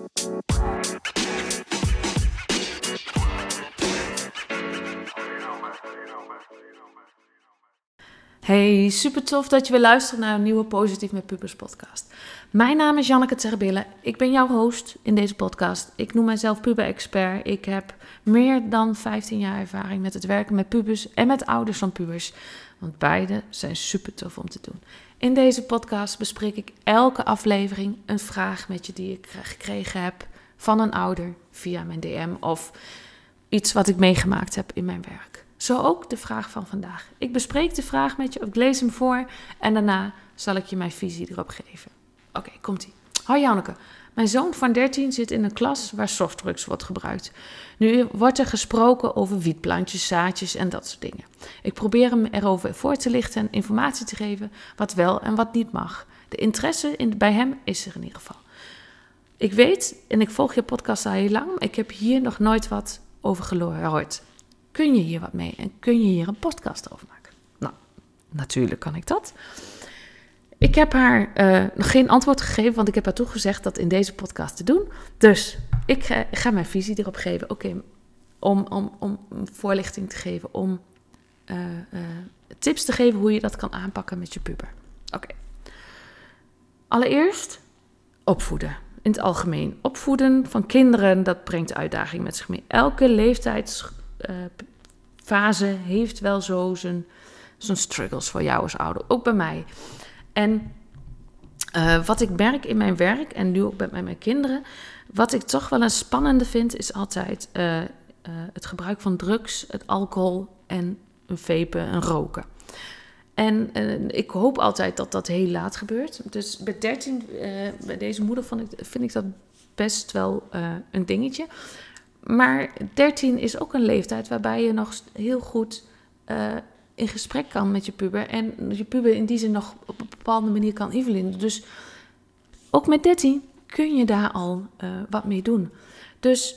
Hey, super tof dat je weer luistert naar een nieuwe Positief met Pubers podcast. Mijn naam is Janneke Terbille. Ik ben jouw host in deze podcast. Ik noem mezelf puber-expert. Ik heb meer dan 15 jaar ervaring met het werken met pubers en met ouders van pubers. Want beide zijn super tof om te doen. In deze podcast bespreek ik elke aflevering een vraag met je die ik gekregen heb van een ouder via mijn DM of iets wat ik meegemaakt heb in mijn werk. Zo ook de vraag van vandaag. Ik bespreek de vraag met je, ik lees hem voor en daarna zal ik je mijn visie erop geven. Oké, komt-ie. Hoi Janneke, mijn zoon van 13 zit in een klas waar softdrugs wordt gebruikt. Nu wordt er gesproken over wietplantjes, zaadjes en dat soort dingen. Ik probeer hem erover voor te lichten en informatie te geven wat wel en wat niet mag. De interesse bij hem is er in ieder geval. Ik weet, en ik volg je podcast al heel lang, maar ik heb hier nog nooit wat over gehoord. Kun je hier wat mee en kun je hier een podcast over maken? Nou, natuurlijk kan ik dat. Ik heb haar nog geen antwoord gegeven, want ik heb haar toegezegd dat in deze podcast te doen. Dus ik ga mijn visie erop geven. Oké, om voorlichting te geven, om tips te geven hoe je dat kan aanpakken met je puber. Oké. Allereerst opvoeden. In het algemeen. Opvoeden van kinderen, dat brengt uitdaging met zich mee. Elke leeftijdsfase heeft wel zo zijn struggles voor jou als ouder. Ook bij mij. En wat ik merk in mijn werk en nu ook bij mijn kinderen, wat ik toch wel een spannende vind, is altijd het gebruik van drugs, het alcohol en een vapen, een roken. En ik hoop altijd dat dat heel laat gebeurt. Dus bij 13, bij deze moeder vind ik dat best wel een dingetje. Maar 13 is ook een leeftijd waarbij je nog heel goed in gesprek kan met je puber. En je puber in die zin nog op een bepaalde manier kan invullen. Dus ook met 13 kun je daar al wat mee doen. Dus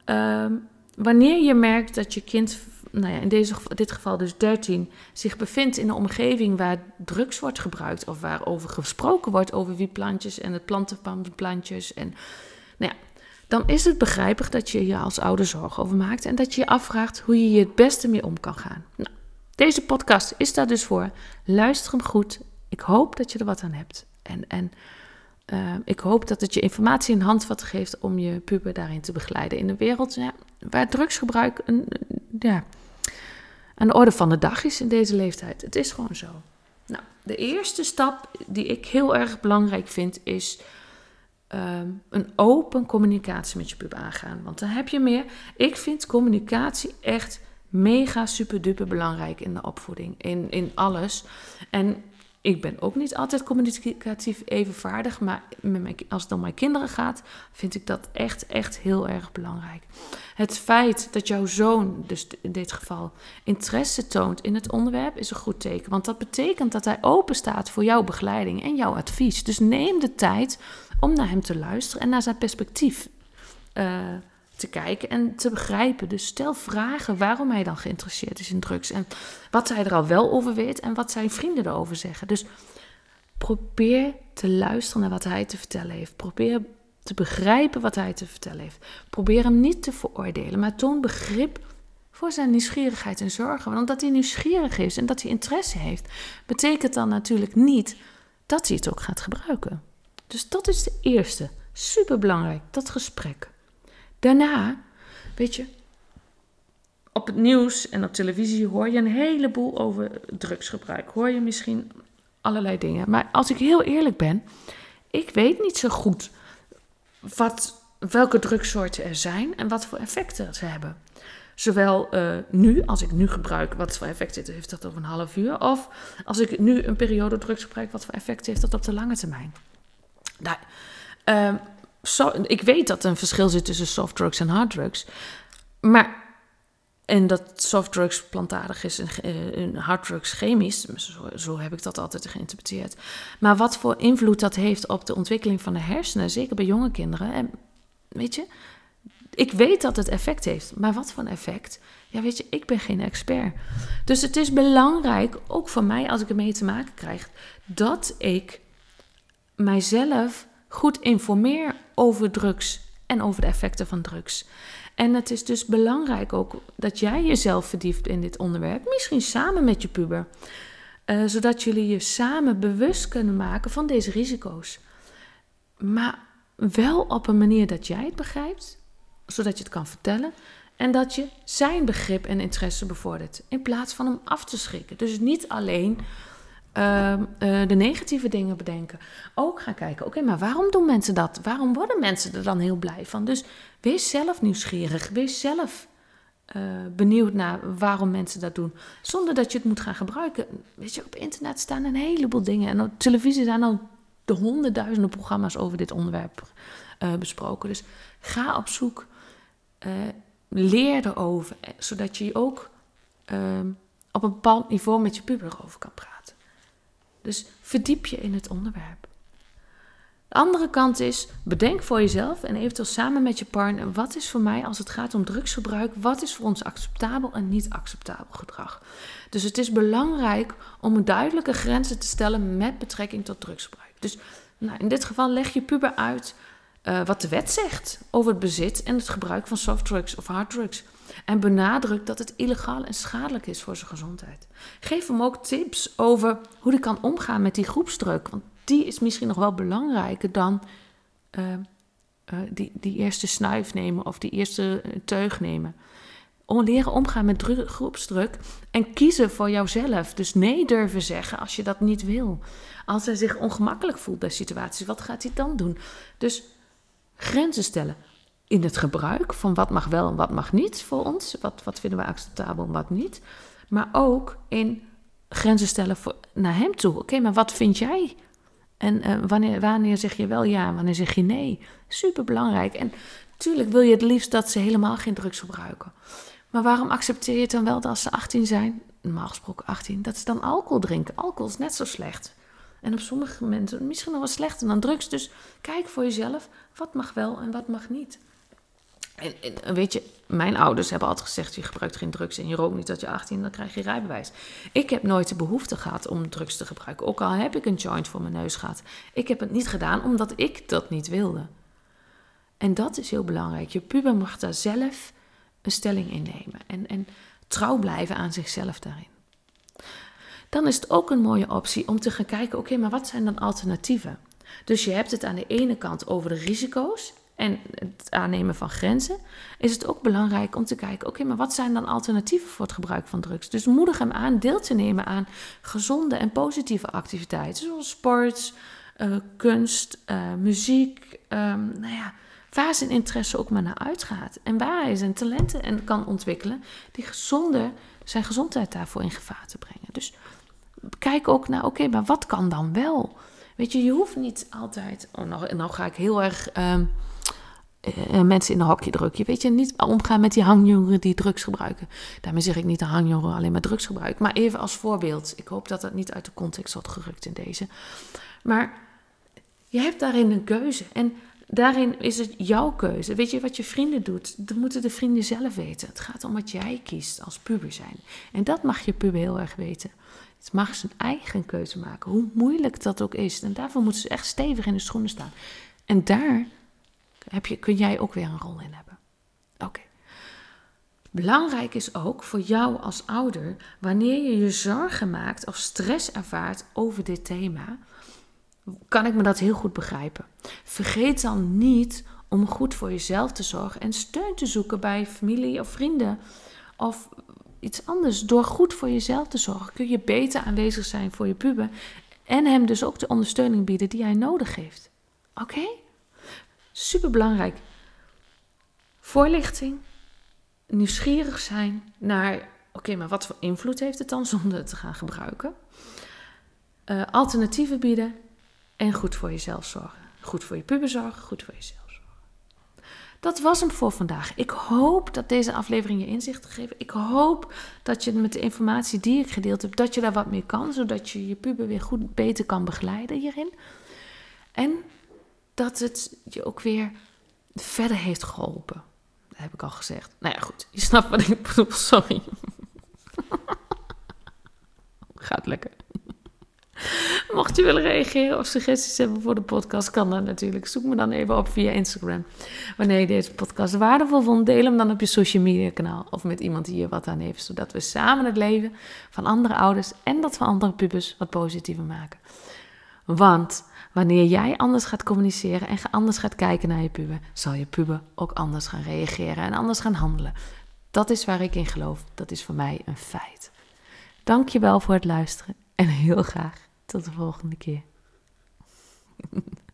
wanneer je merkt dat je kind, nou ja, in dit geval dus 13, zich bevindt in een omgeving waar drugs wordt gebruikt of waarover gesproken wordt over wietplantjes en het planten van plantjes en nou ja, dan is het begrijpelijk dat je je als ouder zorgen over maakt en dat je je afvraagt hoe je het beste mee om kan gaan. Nou, deze podcast is daar dus voor. Luister hem goed. Ik hoop dat je er wat aan hebt. En ik hoop dat het je informatie en handvat geeft om je puber daarin te begeleiden. In een wereld waar drugsgebruik aan de orde van de dag is in deze leeftijd. Het is gewoon zo. Nou, de eerste stap die ik heel erg belangrijk vind is een open communicatie met je puber aangaan. Want dan heb je meer. Ik vind communicatie echt mega super duper belangrijk in de opvoeding. In alles. En ik ben ook niet altijd communicatief even vaardig. Maar als het om mijn kinderen gaat, vind ik dat echt heel erg belangrijk. Het feit dat jouw zoon, dus in dit geval, interesse toont in het onderwerp, is een goed teken. Want dat betekent dat hij open staat voor jouw begeleiding en jouw advies. Dus neem de tijd om naar hem te luisteren en naar zijn perspectief te kijken en te begrijpen. Dus stel vragen waarom hij dan geïnteresseerd is in drugs en wat hij er al wel over weet en wat zijn vrienden erover zeggen. Dus probeer te luisteren naar wat hij te vertellen heeft. Probeer te begrijpen wat hij te vertellen heeft. Probeer hem niet te veroordelen, maar toon begrip voor zijn nieuwsgierigheid en zorgen. Want dat hij nieuwsgierig is en dat hij interesse heeft, betekent dan natuurlijk niet dat hij het ook gaat gebruiken. Dus dat is de eerste. Superbelangrijk, dat gesprek. Daarna, weet je, op het nieuws en op televisie hoor je een heleboel over drugsgebruik. Hoor je misschien allerlei dingen. Maar als ik heel eerlijk ben, ik weet niet zo goed welke drugssoorten er zijn en wat voor effecten ze hebben. Zowel nu, als ik nu gebruik, wat voor effect heeft dat over een half uur? Of als ik nu een periode drugs gebruik, wat voor effect heeft dat op de lange termijn? Nou, ik weet dat er een verschil zit tussen softdrugs en harddrugs. En dat softdrugs plantaardig is en harddrugs chemisch. Zo heb ik dat altijd geïnterpreteerd. Maar wat voor invloed dat heeft op de ontwikkeling van de hersenen, zeker bij jonge kinderen. En weet je, ik weet dat het effect heeft. Maar wat voor een effect? Ja, weet je, ik ben geen expert. Dus het is belangrijk, ook voor mij als ik ermee te maken krijg, dat ik mijzelf goed informeer over drugs en over de effecten van drugs. En het is dus belangrijk ook dat jij jezelf verdiept in dit onderwerp, misschien samen met je puber. Zodat jullie je samen bewust kunnen maken van deze risico's. Maar wel op een manier dat jij het begrijpt, zodat je het kan vertellen. En dat je zijn begrip en interesse bevordert, in plaats van hem af te schrikken. Dus niet alleen de negatieve dingen bedenken. Ook gaan kijken, oké, maar waarom doen mensen dat? Waarom worden mensen er dan heel blij van? Dus wees zelf nieuwsgierig, wees zelf benieuwd naar waarom mensen dat doen. Zonder dat je het moet gaan gebruiken. Weet je, op internet staan een heleboel dingen. En op televisie zijn al de honderdduizenden programma's over dit onderwerp besproken. Dus ga op zoek, leer erover, zodat je ook op een bepaald niveau met je puber erover kan praten. Dus verdiep je in het onderwerp. De andere kant is, bedenk voor jezelf en eventueel samen met je partner, wat is voor mij als het gaat om drugsgebruik, wat is voor ons acceptabel en niet acceptabel gedrag. Dus het is belangrijk om een duidelijke grenzen te stellen met betrekking tot drugsgebruik. Dus in dit geval leg je puber uit wat de wet zegt over het bezit en het gebruik van softdrugs of harddrugs. En benadruk dat het illegaal en schadelijk is voor zijn gezondheid. Geef hem ook tips over hoe hij kan omgaan met die groepsdruk. Want die is misschien nog wel belangrijker dan die eerste snuif nemen of die eerste teug nemen. Om leren omgaan met groepsdruk en kiezen voor jouzelf. Dus nee durven zeggen als je dat niet wil. Als hij zich ongemakkelijk voelt bij situaties, wat gaat hij dan doen? Dus grenzen stellen in het gebruik van wat mag wel en wat mag niet voor ons. Wat vinden we acceptabel en wat niet. Maar ook in grenzen stellen naar hem toe. Oké, maar wat vind jij? En wanneer zeg je wel ja en wanneer zeg je nee? Superbelangrijk. En natuurlijk wil je het liefst dat ze helemaal geen drugs gebruiken. Maar waarom accepteer je het dan wel dat als ze 18 zijn, normaal gesproken 18, dat ze dan alcohol drinken? Alcohol is net zo slecht. En op sommige mensen misschien nog wel slechter dan drugs. Dus kijk voor jezelf, wat mag wel en wat mag niet. En weet je, mijn ouders hebben altijd gezegd, je gebruikt geen drugs en je rookt niet tot je 18, dan krijg je rijbewijs. Ik heb nooit de behoefte gehad om drugs te gebruiken. Ook al heb ik een joint voor mijn neus gehad. Ik heb het niet gedaan omdat ik dat niet wilde. En dat is heel belangrijk. Je puber mag daar zelf een stelling in nemen. En trouw blijven aan zichzelf daarin. Dan is het ook een mooie optie om te gaan kijken, oké, maar wat zijn dan alternatieven? Dus je hebt het aan de ene kant over de risico's en het aannemen van grenzen. Is het ook belangrijk om te kijken, oké, maar wat zijn dan alternatieven voor het gebruik van drugs? Dus moedig hem aan deel te nemen aan gezonde en positieve activiteiten, zoals sports, kunst, muziek, waar zijn interesse ook maar naar uitgaat. En waar hij zijn talenten kan ontwikkelen die zijn gezondheid daarvoor in gevaar te brengen. Dus kijk ook naar, oké, maar wat kan dan wel? Weet je, je hoeft niet altijd... Nou ga ik heel erg mensen in een hokje drukken. Weet je, niet omgaan met die hangjongeren die drugs gebruiken. Daarmee zeg ik niet dat hangjongeren alleen maar drugs gebruiken. Maar even als voorbeeld. Ik hoop dat dat niet uit de context wordt gerukt in deze. Maar je hebt daarin een keuze. En daarin is het jouw keuze. Weet je, wat je vrienden doet, dat moeten de vrienden zelf weten. Het gaat om wat jij kiest als puber zijn. En dat mag je puber heel erg weten. Het mag zijn eigen keuze maken, hoe moeilijk dat ook is. En daarvoor moeten ze echt stevig in de schoenen staan. En daar kun jij ook weer een rol in hebben. Oké. Belangrijk is ook voor jou als ouder, wanneer je je zorgen maakt of stress ervaart over dit thema, kan ik me dat heel goed begrijpen. Vergeet dan niet om goed voor jezelf te zorgen en steun te zoeken bij familie of vrienden of iets anders. Door goed voor jezelf te zorgen kun je beter aanwezig zijn voor je puber en hem dus ook de ondersteuning bieden die hij nodig heeft. Oké? Superbelangrijk. Voorlichting, nieuwsgierig zijn naar, oké, maar wat voor invloed heeft het dan zonder het te gaan gebruiken? Alternatieven bieden en goed voor jezelf zorgen. Goed voor je puber zorgen, goed voor jezelf zorgen. Dat was hem voor vandaag. Ik hoop dat deze aflevering je inzicht geeft. Ik hoop dat je met de informatie die ik gedeeld heb, dat je daar wat mee kan, zodat je je puber weer beter kan begeleiden hierin. En dat het je ook weer verder heeft geholpen. Dat heb ik al gezegd. Nou ja, goed. Je snapt wat ik bedoel. Sorry. Gaat lekker. Mocht je willen reageren of suggesties hebben voor de podcast, kan dat natuurlijk. Zoek me dan even op via Instagram. Wanneer je deze podcast waardevol vond, deel hem dan op je social media kanaal. Of met iemand die hier wat aan heeft. Zodat we samen het leven van andere ouders en dat van andere pubers wat positiever maken. Want wanneer jij anders gaat communiceren en anders gaat kijken naar je puber, zal je puber ook anders gaan reageren en anders gaan handelen. Dat is waar ik in geloof. Dat is voor mij een feit. Dank je wel voor het luisteren en heel graag tot de volgende keer.